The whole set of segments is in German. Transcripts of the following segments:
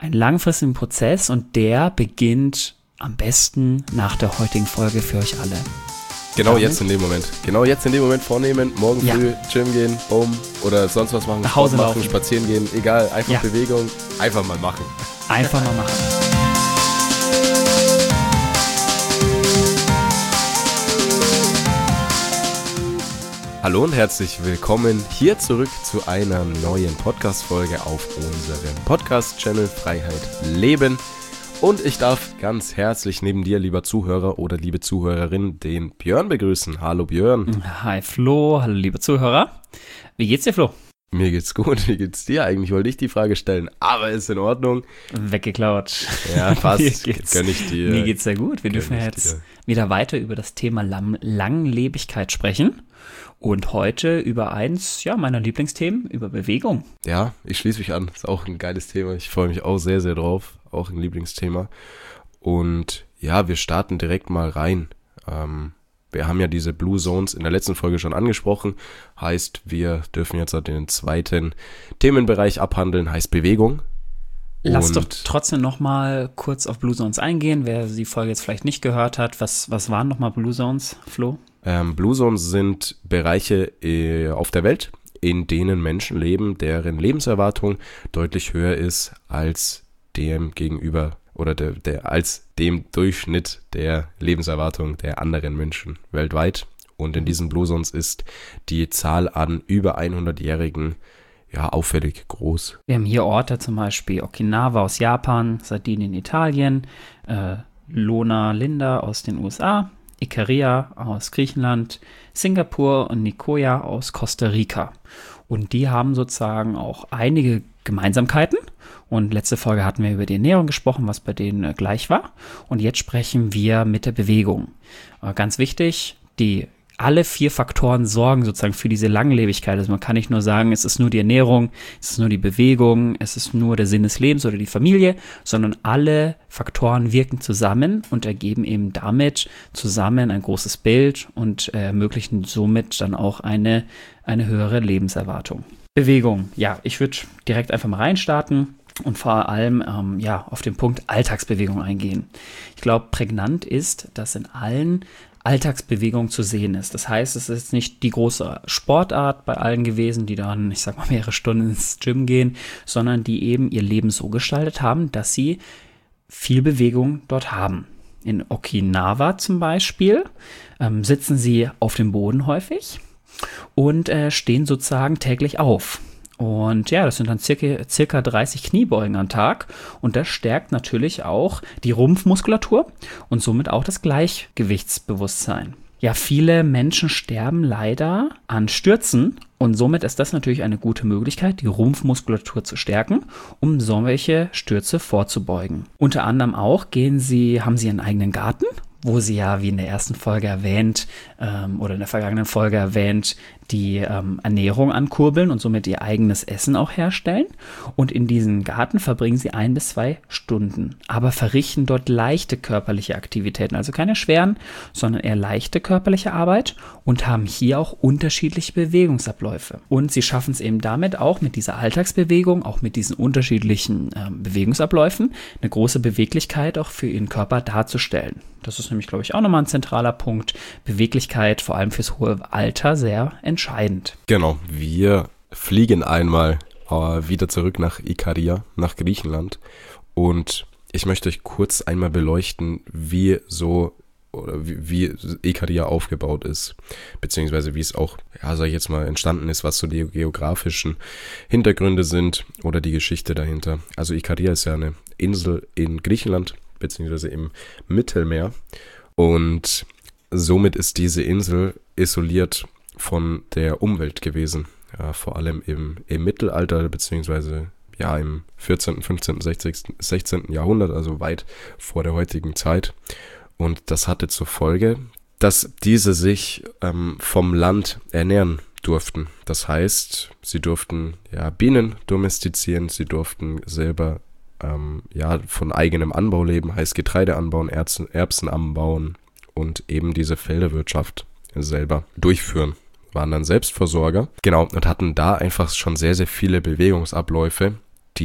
einen langfristigen Prozess und der beginnt am besten nach der heutigen Folge für euch alle. Genau jetzt in dem Moment vornehmen, morgen früh Gym gehen, oder sonst was machen, nach Hause Sport machen, laufen, spazieren gehen, egal, einfach Bewegung, einfach mal machen. Einfach mal machen. Hallo und herzlich willkommen hier zurück zu einer neuen Podcast-Folge auf unserem Podcast-Channel Freiheit Leben. Und ich darf ganz herzlich neben dir, lieber Zuhörer oder liebe Zuhörerin, den Björn begrüßen. Hallo Björn. Hi Flo, hallo liebe Zuhörer. Wie geht's dir, Flo? Mir geht's gut, wie geht's dir? Eigentlich wollte ich die Frage stellen, aber ist in Ordnung. Weggeklaut. Ja, passt, gönn ich dir. Mir geht's sehr gut. Wir dürfen jetzt wieder weiter über das Thema Langlebigkeit sprechen. Und heute über eins meiner Lieblingsthemen, über Bewegung. Ja, ich schließe mich an. Ist auch ein geiles Thema. Ich freue mich auch sehr, sehr drauf. Auch ein Lieblingsthema. Und ja, wir starten direkt mal rein. Wir haben ja diese Blue Zones in der letzten Folge schon angesprochen. Heißt, wir dürfen jetzt den zweiten Themenbereich abhandeln, heißt Bewegung. Lass doch trotzdem noch mal kurz auf Blue Zones eingehen. Wer die Folge jetzt vielleicht nicht gehört hat, was waren noch mal Blue Zones, Flo? Blue Zones sind Bereiche auf der Welt, in denen Menschen leben, deren Lebenserwartung deutlich höher ist als dem gegenüber oder als dem Durchschnitt der Lebenserwartung der anderen Menschen weltweit. Und in diesen Blue Zones ist die Zahl an über 100-Jährigen auffällig groß. Wir haben hier Orte, zum Beispiel Okinawa aus Japan, Sardinien, Italien, Loma Linda aus den USA, Ikaria aus Griechenland, Singapur und Nicoya aus Costa Rica. Und die haben sozusagen auch einige Gemeinsamkeiten. Und letzte Folge hatten wir über die Ernährung gesprochen, was bei denen gleich war. Und jetzt sprechen wir mit der Bewegung. Ganz wichtig, alle 4 Faktoren sorgen sozusagen für diese Langlebigkeit. Also man kann nicht nur sagen, es ist nur die Ernährung, es ist nur die Bewegung, es ist nur der Sinn des Lebens oder die Familie, sondern alle Faktoren wirken zusammen und ergeben eben damit zusammen ein großes Bild und ermöglichen somit dann auch eine höhere Lebenserwartung. Bewegung, ich würde direkt einfach mal reinstarten und vor allem auf den Punkt Alltagsbewegung eingehen. Ich glaube, prägnant ist, dass in allen Alltagsbewegung zu sehen ist. Das heißt, es ist nicht die große Sportart bei allen gewesen, die dann, mehrere Stunden ins Gym gehen, sondern die eben ihr Leben so gestaltet haben, dass sie viel Bewegung dort haben. In Okinawa zum Beispiel sitzen sie auf dem Boden häufig und stehen sozusagen täglich auf. Und das sind dann circa 30 Kniebeugen am Tag und das stärkt natürlich auch die Rumpfmuskulatur und somit auch das Gleichgewichtsbewusstsein. Ja, viele Menschen sterben leider an Stürzen und somit ist das natürlich eine gute Möglichkeit, die Rumpfmuskulatur zu stärken, um solche Stürze vorzubeugen. Unter anderem auch haben sie einen eigenen Garten, wo sie wie in der ersten Folge erwähnt oder in der vergangenen Folge erwähnt, die Ernährung ankurbeln und somit ihr eigenes Essen auch herstellen. Und in diesem Garten verbringen sie 1 bis 2 Stunden, aber verrichten dort leichte körperliche Aktivitäten, also keine schweren, sondern eher leichte körperliche Arbeit und haben hier auch unterschiedliche Bewegungsabläufe. Und sie schaffen es eben damit auch mit dieser Alltagsbewegung, auch mit diesen unterschiedlichen Bewegungsabläufen, eine große Beweglichkeit auch für ihren Körper darzustellen. Das ist nämlich, glaube ich, auch nochmal ein zentraler Punkt. Beweglichkeit, vor allem fürs hohe Alter, sehr entscheidend. Genau, wir fliegen einmal wieder zurück nach Ikaria, nach Griechenland. Und ich möchte euch kurz einmal beleuchten, wie Ikaria aufgebaut ist, beziehungsweise wie es auch, entstanden ist, was so die geografischen Hintergründe sind oder die Geschichte dahinter. Also Ikaria ist ja eine Insel in Griechenland, beziehungsweise im Mittelmeer. Und somit ist diese Insel isoliert von der Umwelt gewesen. Ja, vor allem im Mittelalter, beziehungsweise im 14., 15., 16. Jahrhundert, also weit vor der heutigen Zeit. Und das hatte zur Folge, dass diese sich vom Land ernähren durften. Das heißt, sie durften Bienen domestizieren, sie durften selber von eigenem Anbau leben, heißt Getreide anbauen, Erbsen anbauen und eben diese Felderwirtschaft selber durchführen. Waren dann Selbstversorger, und hatten da einfach schon sehr, sehr viele Bewegungsabläufe, die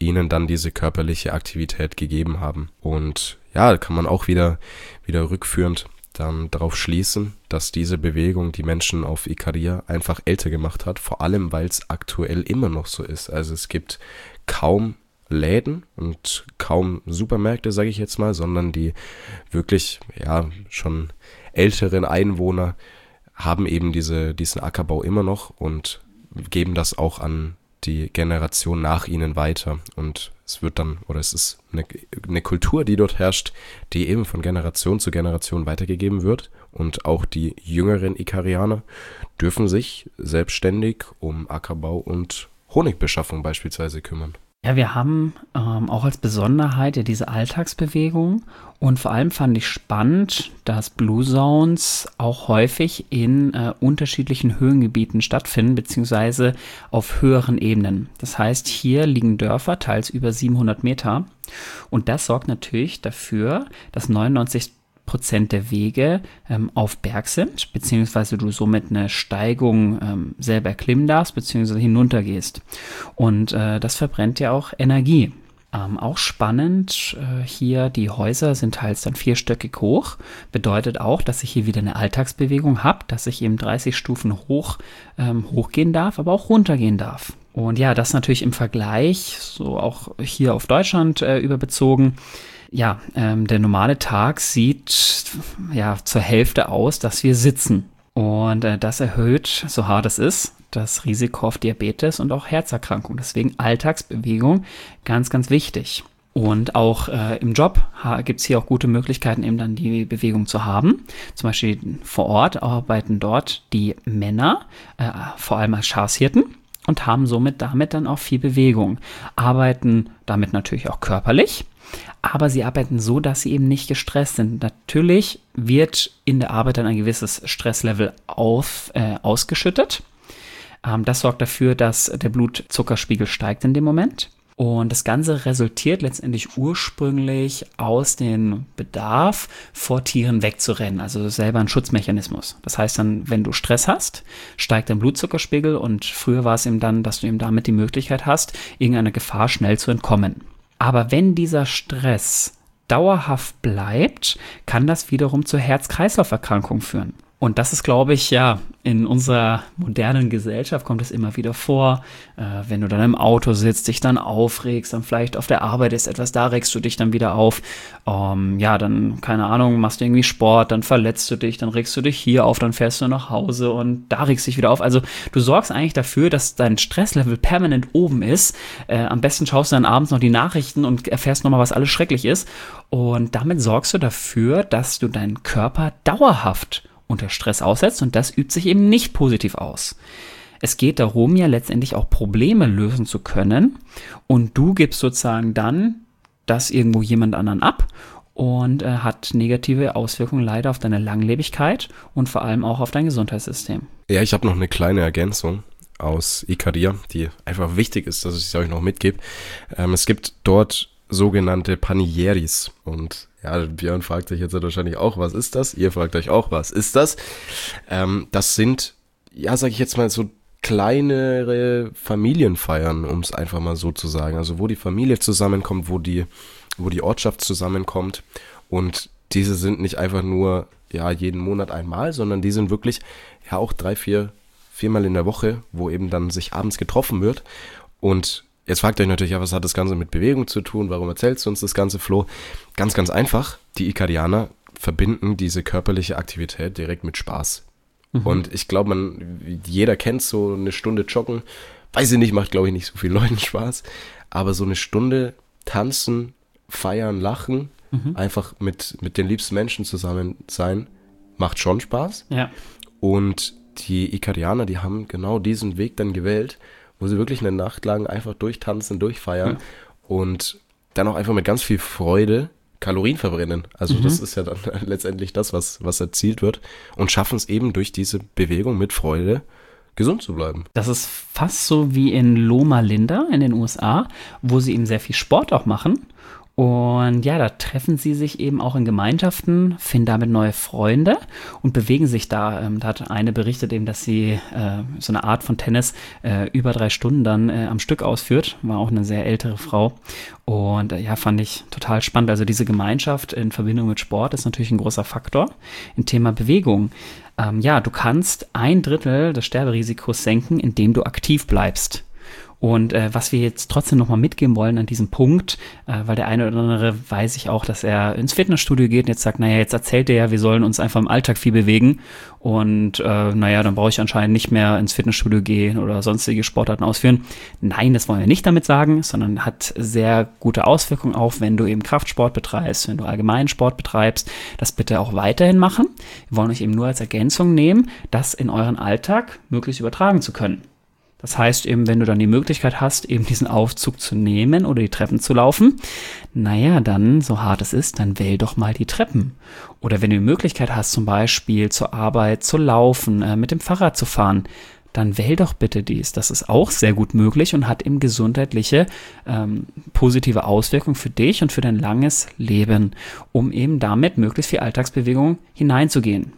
ihnen dann diese körperliche Aktivität gegeben haben. Und ja, kann man auch wieder rückführend dann darauf schließen, dass diese Bewegung die Menschen auf Ikaria einfach älter gemacht hat, vor allem weil es aktuell immer noch so ist. Also es gibt kaum Läden und kaum Supermärkte, sage ich jetzt mal, sondern die wirklich schon älteren Einwohner haben eben diesen Ackerbau immer noch und geben das auch an die Generation nach ihnen weiter. Und es ist eine Kultur, die dort herrscht, die eben von Generation zu Generation weitergegeben wird. Und auch die jüngeren Ikarianer dürfen sich selbstständig um Ackerbau und Honigbeschaffung beispielsweise kümmern. Ja, wir haben auch als Besonderheit ja diese Alltagsbewegung und vor allem fand ich spannend, dass Blue Zones auch häufig in unterschiedlichen Höhengebieten stattfinden, beziehungsweise auf höheren Ebenen. Das heißt, hier liegen Dörfer, teils über 700 Meter und das sorgt natürlich dafür, dass 99% der Wege auf Berg sind, beziehungsweise du somit eine Steigung selber erklimmen darfst, beziehungsweise hinuntergehst. Und das verbrennt ja auch Energie. Auch spannend, hier die Häuser sind teils dann 4-stöckig hoch, bedeutet auch, dass ich hier wieder eine Alltagsbewegung habe, dass ich eben 30 Stufen hochgehen darf, aber auch runtergehen darf. Und ja, das natürlich im Vergleich, so auch hier auf Deutschland überbezogen. Ja, der normale Tag sieht zur Hälfte aus, dass wir sitzen. Und das erhöht, so hart es ist, das Risiko auf Diabetes und auch Herzerkrankung. Deswegen Alltagsbewegung ganz, ganz wichtig. Und auch im Job gibt es hier auch gute Möglichkeiten, eben dann die Bewegung zu haben. Zum Beispiel vor Ort arbeiten dort die Männer, vor allem als Schafshirten, und haben damit dann auch viel Bewegung. Arbeiten damit natürlich auch körperlich. Aber sie arbeiten so, dass sie eben nicht gestresst sind. Natürlich wird in der Arbeit dann ein gewisses Stresslevel ausgeschüttet. Das sorgt dafür, dass der Blutzuckerspiegel steigt in dem Moment. Und das Ganze resultiert letztendlich ursprünglich aus dem Bedarf, vor Tieren wegzurennen. Also selber ein Schutzmechanismus. Das heißt dann, wenn du Stress hast, steigt dein Blutzuckerspiegel. Und früher war es eben dann, dass du eben damit die Möglichkeit hast, irgendeiner Gefahr schnell zu entkommen. Aber wenn dieser Stress dauerhaft bleibt, kann das wiederum zur Herz-Kreislauf-Erkrankung führen. Und das ist, glaube ich, in unserer modernen Gesellschaft kommt es immer wieder vor, wenn du dann im Auto sitzt, dich dann aufregst, dann vielleicht auf der Arbeit ist etwas, da regst du dich dann wieder auf, dann, keine Ahnung, machst du irgendwie Sport, dann verletzt du dich, dann regst du dich hier auf, dann fährst du nach Hause und da regst du dich wieder auf. Also du sorgst eigentlich dafür, dass dein Stresslevel permanent oben ist. Am besten schaust du dann abends noch die Nachrichten und erfährst nochmal, was alles schrecklich ist. Und damit sorgst du dafür, dass du deinen Körper dauerhaft unter Stress aussetzt und das übt sich eben nicht positiv aus. Es geht darum, ja letztendlich auch Probleme lösen zu können und du gibst sozusagen dann das irgendwo jemand anderen ab und hat negative Auswirkungen leider auf deine Langlebigkeit und vor allem auch auf dein Gesundheitssystem. Ja, ich habe noch eine kleine Ergänzung aus Ikaria, die einfach wichtig ist, dass ich es euch noch mitgebe. Es gibt dort sogenannte Panieris und ja, Björn fragt sich jetzt wahrscheinlich auch, was ist das? Ihr fragt euch auch, was ist das? Das sind, sage ich jetzt mal, so kleinere Familienfeiern, um es einfach mal so zu sagen. Also wo die Familie zusammenkommt, wo die Ortschaft zusammenkommt. Und diese sind nicht einfach nur jeden Monat einmal, sondern die sind wirklich auch 3-4-mal in der Woche, wo eben dann sich abends getroffen wird. Und jetzt fragt ihr euch natürlich, was hat das Ganze mit Bewegung zu tun? Warum erzählst du uns das Ganze, Flo? Ganz, ganz einfach. Die Ikarianer verbinden diese körperliche Aktivität direkt mit Spaß. Mhm. Und ich glaube, jeder kennt so eine Stunde Joggen. Weiß ich nicht, macht, glaube ich, nicht so vielen Leuten Spaß. Aber so eine Stunde tanzen, feiern, lachen, einfach mit den liebsten Menschen zusammen sein, macht schon Spaß. Ja. Und die Ikarianer, die haben genau diesen Weg dann gewählt, wo sie wirklich eine Nacht lang einfach durchtanzen, durchfeiern und dann auch einfach mit ganz viel Freude Kalorien verbrennen. Also das ist ja dann letztendlich das, was erzielt wird und schaffen es eben durch diese Bewegung mit Freude, gesund zu bleiben. Das ist fast so wie in Loma Linda in den USA, wo sie eben sehr viel Sport auch machen Und ja, da treffen sie sich eben auch in Gemeinschaften, finden damit neue Freunde und bewegen sich da. Da hat eine berichtet eben, dass sie so eine Art von Tennis über 3 Stunden dann am Stück ausführt. War auch eine sehr ältere Frau. Und ja, fand ich total spannend. Also diese Gemeinschaft in Verbindung mit Sport ist natürlich ein großer Faktor im Thema Bewegung. Ja, du kannst 1/3 des Sterberisikos senken, indem du aktiv bleibst. Und was wir jetzt trotzdem nochmal mitgeben wollen an diesem Punkt, weil der eine oder andere weiß ich auch, dass er ins Fitnessstudio geht und jetzt sagt, naja, jetzt erzählt er ja, wir sollen uns einfach im Alltag viel bewegen und naja, dann brauche ich anscheinend nicht mehr ins Fitnessstudio gehen oder sonstige Sportarten ausführen. Nein, das wollen wir nicht damit sagen, sondern hat sehr gute Auswirkungen auch, wenn du eben Kraftsport betreibst, wenn du allgemeinen Sport betreibst, das bitte auch weiterhin machen. Wir wollen euch eben nur als Ergänzung nehmen, das in euren Alltag möglichst übertragen zu können. Das heißt eben, wenn du dann die Möglichkeit hast, eben diesen Aufzug zu nehmen oder die Treppen zu laufen, naja, dann, so hart es ist, dann wähl doch mal die Treppen. Oder wenn du die Möglichkeit hast, zum Beispiel zur Arbeit zu laufen, mit dem Fahrrad zu fahren, dann wähl doch bitte dies. Das ist auch sehr gut möglich und hat eben gesundheitliche positive Auswirkungen für dich und für dein langes Leben, um eben damit möglichst viel Alltagsbewegung hineinzugehen.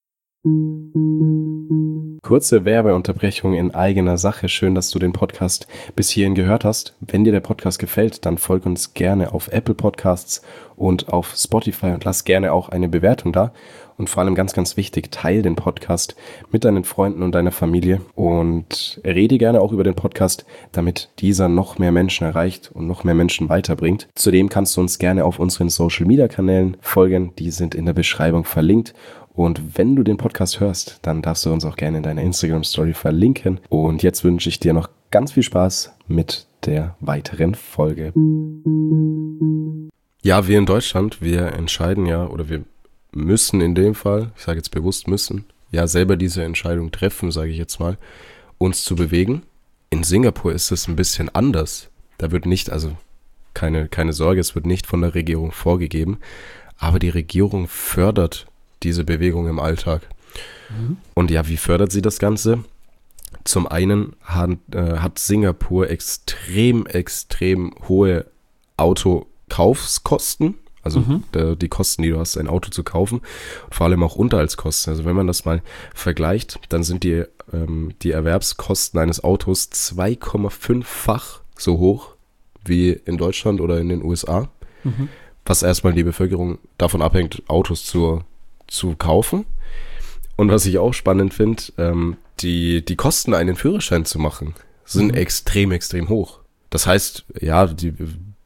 Kurze Werbeunterbrechung in eigener Sache. Schön, dass du den Podcast bis hierhin gehört hast. Wenn dir der Podcast gefällt, dann folg uns gerne auf Apple Podcasts und auf Spotify und lass gerne auch eine Bewertung da. Und vor allem ganz, ganz wichtig, teil den Podcast mit deinen Freunden und deiner Familie und rede gerne auch über den Podcast, damit dieser noch mehr Menschen erreicht und noch mehr Menschen weiterbringt. Zudem kannst du uns gerne auf unseren Social-Media-Kanälen folgen. Die sind in der Beschreibung verlinkt. Und wenn du den Podcast hörst, dann darfst du uns auch gerne in deiner Instagram-Story verlinken. Und jetzt wünsche ich dir noch ganz viel Spaß mit der weiteren Folge. Ja, wir in Deutschland, wir entscheiden ja, oder wir müssen in dem Fall, ich sage jetzt bewusst müssen, ja selber diese Entscheidung treffen, sage ich jetzt mal, uns zu bewegen. In Singapur ist es ein bisschen anders. Da wird nicht, also keine Sorge, es wird nicht von der Regierung vorgegeben, aber die Regierung fördert diese Bewegung im Alltag. Und ja, wie fördert sie das Ganze? Zum einen hat Singapur extrem hohe Autokaufskosten, also die Kosten, die du hast, ein Auto zu kaufen, und vor allem auch Unterhaltskosten. Also wenn man das mal vergleicht, dann sind die Erwerbskosten eines Autos 2,5-fach so hoch wie in Deutschland oder in den USA, was erstmal die Bevölkerung davon abhängt, Autos zu kaufen. Und was ich auch spannend finde, die Kosten, einen Führerschein zu machen, sind extrem hoch. Das heißt, ja, die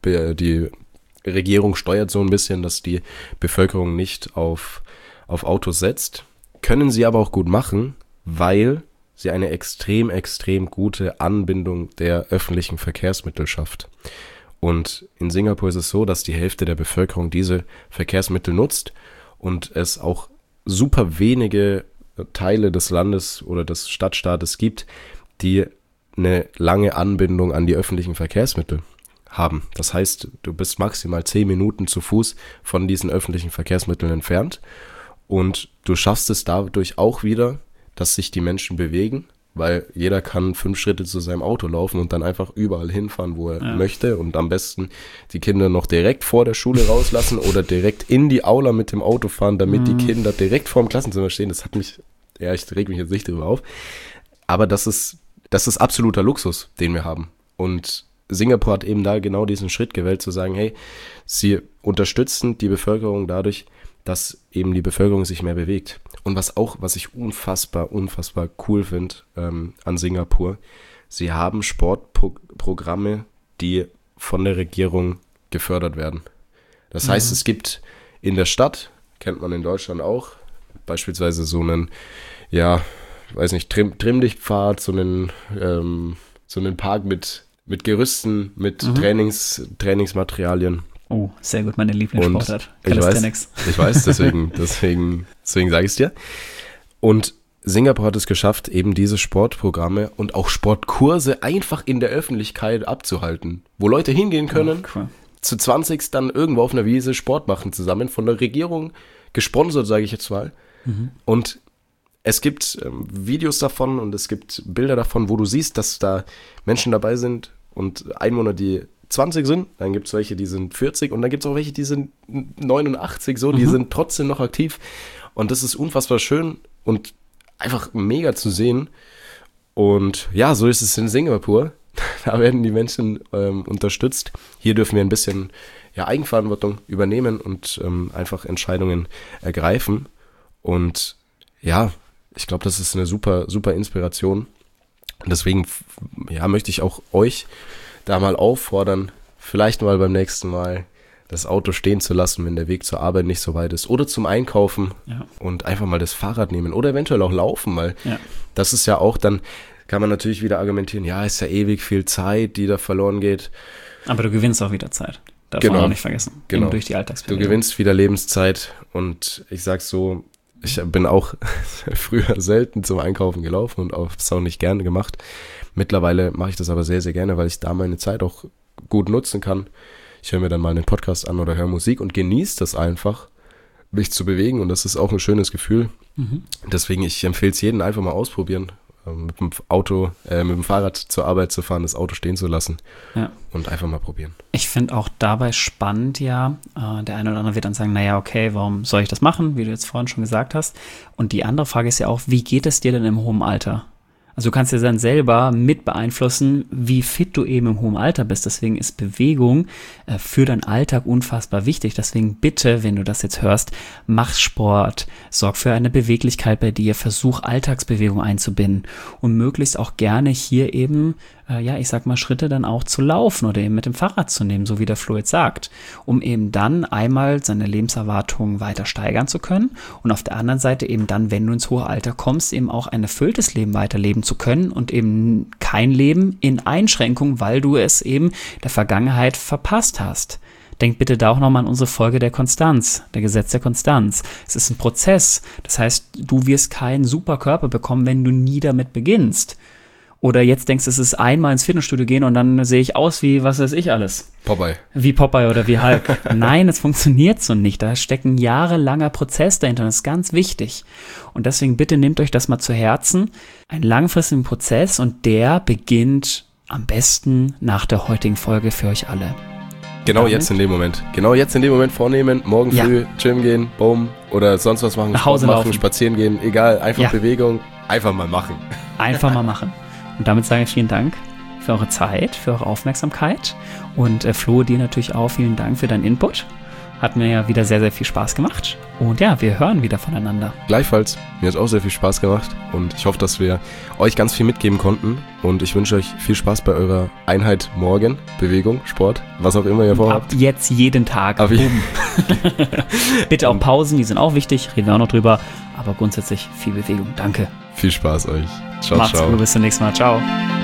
Regierung steuert so ein bisschen, dass die Bevölkerung nicht auf Autos setzt. Können sie aber auch gut machen, weil sie eine extrem gute Anbindung der öffentlichen Verkehrsmittel schafft. Und in Singapur ist es so, dass die Hälfte der Bevölkerung diese Verkehrsmittel nutzt und es auch super wenige Teile des Landes oder des Stadtstaates gibt, die eine lange Anbindung an die öffentlichen Verkehrsmittel haben. Das heißt, du bist maximal 10 Minuten zu Fuß von diesen öffentlichen Verkehrsmitteln entfernt und du schaffst es dadurch auch wieder, dass sich die Menschen bewegen, weil jeder kann 5 Schritte zu seinem Auto laufen und dann einfach überall hinfahren, wo er möchte und am besten die Kinder noch direkt vor der Schule rauslassen oder direkt in die Aula mit dem Auto fahren, damit die Kinder direkt vor dem Klassenzimmer stehen. Das hat mich, ja, ich reg mich jetzt nicht drüber auf, aber das ist absoluter Luxus, den wir haben. Und Singapur hat eben da genau diesen Schritt gewählt, zu sagen, hey, sie unterstützen die Bevölkerung dadurch, dass eben die Bevölkerung sich mehr bewegt. Und was ich unfassbar cool finde an Singapur, sie haben Sportprogramme, die von der Regierung gefördert werden. Das heißt, es gibt in der Stadt, kennt man in Deutschland auch, beispielsweise so einen, ja, weiß nicht, Trimm-dich-Pfad, so einen Park mit Gerüsten, mit Trainingsmaterialien. Oh, sehr gut, meine Lieblingssportart. Calisthenics. Ich weiß, deswegen sage ich es dir. Und Singapur hat es geschafft, eben diese Sportprogramme und auch Sportkurse einfach in der Öffentlichkeit abzuhalten, wo Leute hingehen können, zu 20 dann irgendwo auf einer Wiese Sport machen zusammen, von der Regierung gesponsert, sage ich jetzt mal. Und es gibt Videos davon und es gibt Bilder davon, wo du siehst, dass da Menschen dabei sind und Einwohner, die 20 sind, dann gibt es welche, die sind 40 und dann gibt es auch welche, die sind 89, so, die sind trotzdem noch aktiv. Und das ist unfassbar schön und einfach mega zu sehen. Und ja, so ist es in Singapur. Da werden die Menschen unterstützt. Hier dürfen wir ein bisschen Eigenverantwortung übernehmen und einfach Entscheidungen ergreifen. Und ja, ich glaube, das ist eine super, super Inspiration. Und deswegen möchte ich auch euch da mal auffordern, vielleicht mal beim nächsten Mal das Auto stehen zu lassen, wenn der Weg zur Arbeit nicht so weit ist. Oder zum Einkaufen und einfach mal das Fahrrad nehmen oder eventuell auch laufen, weil das ist ja auch dann, kann man natürlich wieder argumentieren, ist ja ewig viel Zeit, die da verloren geht. Aber du gewinnst auch wieder Zeit. Darf man auch nicht vergessen. Eben durch die Alltagsbewegung. Du gewinnst wieder Lebenszeit und ich sag's so, ich bin auch früher selten zum Einkaufen gelaufen und auch das auch nicht gerne gemacht. Mittlerweile mache ich das aber sehr, sehr gerne, weil ich da meine Zeit auch gut nutzen kann. Ich höre mir dann mal einen Podcast an oder höre Musik und genieße das einfach, mich zu bewegen und das ist auch ein schönes Gefühl. Deswegen, ich empfehle es jedem einfach mal ausprobieren, mit dem Fahrrad zur Arbeit zu fahren, das Auto stehen zu lassen und einfach mal probieren. Ich finde auch dabei spannend, der eine oder andere wird dann sagen, naja, okay, warum soll ich das machen, wie du jetzt vorhin schon gesagt hast. Und die andere Frage ist ja auch, wie geht es dir denn im hohen Alter? Also du kannst ja dann selber mit beeinflussen, wie fit du eben im hohen Alter bist. Deswegen ist Bewegung für deinen Alltag unfassbar wichtig. Deswegen bitte, wenn du das jetzt hörst, mach Sport, sorg für eine Beweglichkeit bei dir, versuch Alltagsbewegung einzubinden und möglichst auch gerne hier eben, Schritte dann auch zu laufen oder eben mit dem Fahrrad zu nehmen, so wie der Flo jetzt sagt, um eben dann einmal seine Lebenserwartung weiter steigern zu können und auf der anderen Seite eben dann, wenn du ins hohe Alter kommst, eben auch ein erfülltes Leben weiterleben zu können und eben kein Leben in Einschränkung, weil du es eben der Vergangenheit verpasst hast. Denk bitte da auch nochmal an unsere Folge der Konstanz, der Gesetz der Konstanz. Es ist ein Prozess, das heißt, du wirst keinen super Körper bekommen, wenn du nie damit beginnst. Oder jetzt denkst du, es ist einmal ins Fitnessstudio gehen und dann sehe ich aus wie, was weiß ich alles. Popeye. Wie Popeye oder wie Hulk. Nein, es funktioniert so nicht. Da steckt ein jahrelanger Prozess dahinter. Das ist ganz wichtig. Und deswegen bitte nehmt euch das mal zu Herzen. Ein langfristigen Prozess und der beginnt am besten nach der heutigen Folge für euch alle. Genau jetzt in dem Moment. Genau jetzt in dem Moment vornehmen. Morgen früh Gym gehen, boom. Oder sonst was machen. Nach Hause Sport machen, laufen. Spazieren gehen. Egal, einfach Bewegung. Einfach mal machen. Einfach mal machen. Und damit sage ich vielen Dank für eure Zeit, für eure Aufmerksamkeit. Und Flo, dir natürlich auch vielen Dank für deinen Input. Hat mir ja wieder sehr, sehr viel Spaß gemacht. Und wir hören wieder voneinander. Gleichfalls. Mir hat es auch sehr viel Spaß gemacht. Und ich hoffe, dass wir euch ganz viel mitgeben konnten. Und ich wünsche euch viel Spaß bei eurer Einheit morgen. Bewegung, Sport, was auch immer ihr vorhabt. Ab jetzt jeden Tag. Bitte auch Pausen, die sind auch wichtig. Reden wir auch noch drüber. Aber grundsätzlich viel Bewegung. Danke. Viel Spaß euch. Ciao, Macht's ciao. gut, bis zum nächsten Mal. Ciao.